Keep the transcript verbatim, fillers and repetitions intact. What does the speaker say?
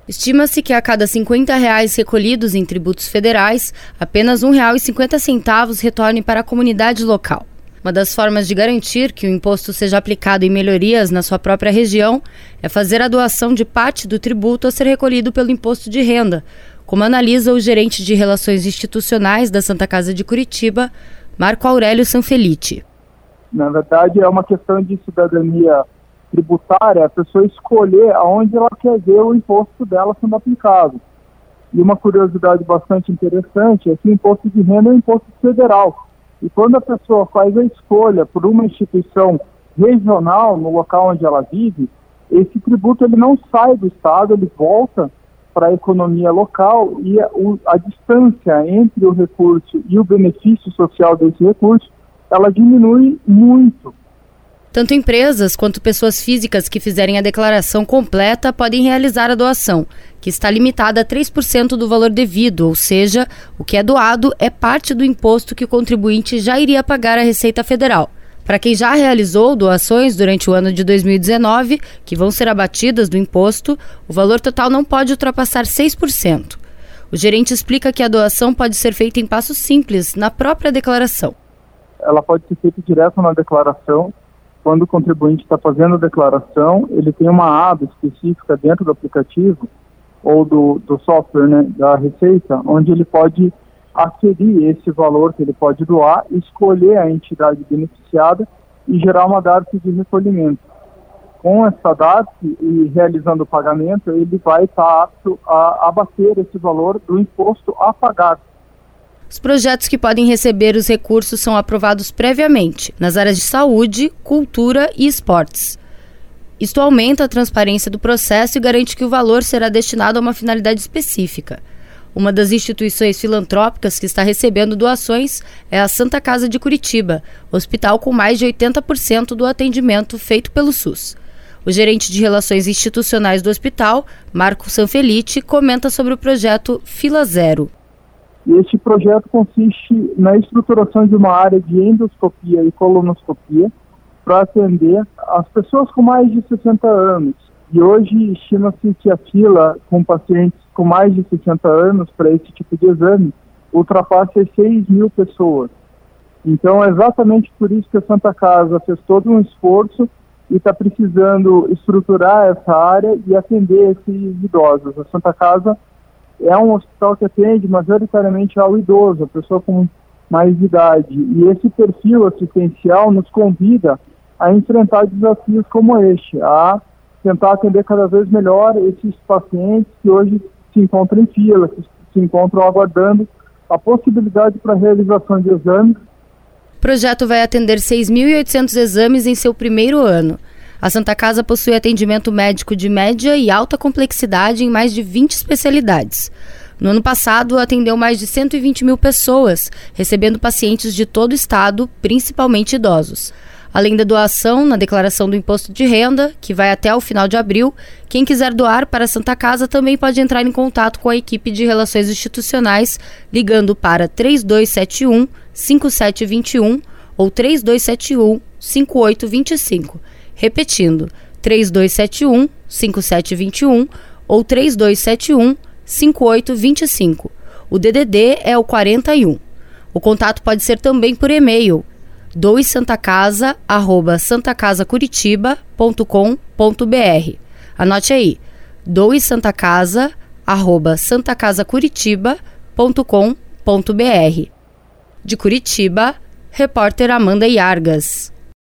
Estima-se que a cada cinquenta reais recolhidos em tributos federais, apenas um real e cinquenta centavos retorne para a comunidade local. Uma das formas de garantir que o imposto seja aplicado em melhorias na sua própria região é fazer a doação de parte do tributo a ser recolhido pelo imposto de renda, como analisa o gerente de Relações Institucionais da Santa Casa de Curitiba, Marco Aurélio Sanfelice. Na verdade, é uma questão de cidadania tributária, a pessoa escolher aonde ela quer ver o imposto dela sendo aplicado. E uma curiosidade bastante interessante é que o imposto de renda é um imposto federal. E quando a pessoa faz a escolha por uma instituição regional no local onde ela vive, esse tributo ele não sai do Estado, ele volta para a economia local e a, o, a distância entre o recurso e o benefício social desse recurso, ela diminui muito. Tanto empresas quanto pessoas físicas que fizerem a declaração completa podem realizar a doação, que está limitada a três por cento do valor devido, ou seja, o que é doado é parte do imposto que o contribuinte já iria pagar à Receita Federal. Para quem já realizou doações durante o ano de dois mil e dezenove, que vão ser abatidas do imposto, o valor total não pode ultrapassar seis por cento. O gerente explica que a doação pode ser feita em passos simples, na própria declaração. Ela pode ser feita direto na declaração. Quando o contribuinte está fazendo a declaração, ele tem uma aba específica dentro do aplicativo ou do, do software, né, da Receita, onde ele pode aferir esse valor que ele pode doar, escolher a entidade beneficiada e gerar uma D A R P de recolhimento. Com essa D A R P e realizando o pagamento, ele vai estar apto a abater esse valor do imposto a pagar. Os projetos que podem receber os recursos são aprovados previamente nas áreas de saúde, cultura e esportes. Isto aumenta a transparência do processo e garante que o valor será destinado a uma finalidade específica. Uma das instituições filantrópicas que está recebendo doações é a Santa Casa de Curitiba, hospital com mais de oitenta por cento do atendimento feito pelo SUS. O gerente de Relações Institucionais do hospital, Marco Sanfelice, comenta sobre o projeto Fila Zero. Este projeto consiste na estruturação de uma área de endoscopia e colonoscopia para atender as pessoas com mais de sessenta anos. E hoje estima-se que a fila com pacientes com mais de sessenta anos para esse tipo de exame ultrapasse as seis mil pessoas. Então é exatamente por isso que a Santa Casa fez todo um esforço e está precisando estruturar essa área e atender esses idosos. A Santa Casa é um hospital que atende majoritariamente ao idoso, a pessoa com mais idade. E esse perfil assistencial nos convida a enfrentar desafios como este, a tentar atender cada vez melhor esses pacientes que hoje se encontram em fila, que se encontram aguardando a possibilidade para a realização de exames. O projeto vai atender seis mil e oitocentos exames em seu primeiro ano. A Santa Casa possui atendimento médico de média e alta complexidade em mais de vinte especialidades. No ano passado, atendeu mais de cento e vinte mil pessoas, recebendo pacientes de todo o estado, principalmente idosos. Além da doação na declaração do imposto de renda, que vai até o final de abril, quem quiser doar para a Santa Casa também pode entrar em contato com a equipe de Relações Institucionais, ligando para três dois sete um, cinco sete dois um ou três dois sete um, cinco oito dois cinco. Repetindo, três dois sete um, cinco sete dois um ou três dois sete um, cinco oito dois cinco. O D D D é o quarenta e um. O contato pode ser também por e-mail, doe santa casa arroba santa casa curitiba ponto com ponto b r. Anote aí, doe santa casa arroba santa casa curitiba ponto com ponto b r. De Curitiba, repórter Amanda Iargas.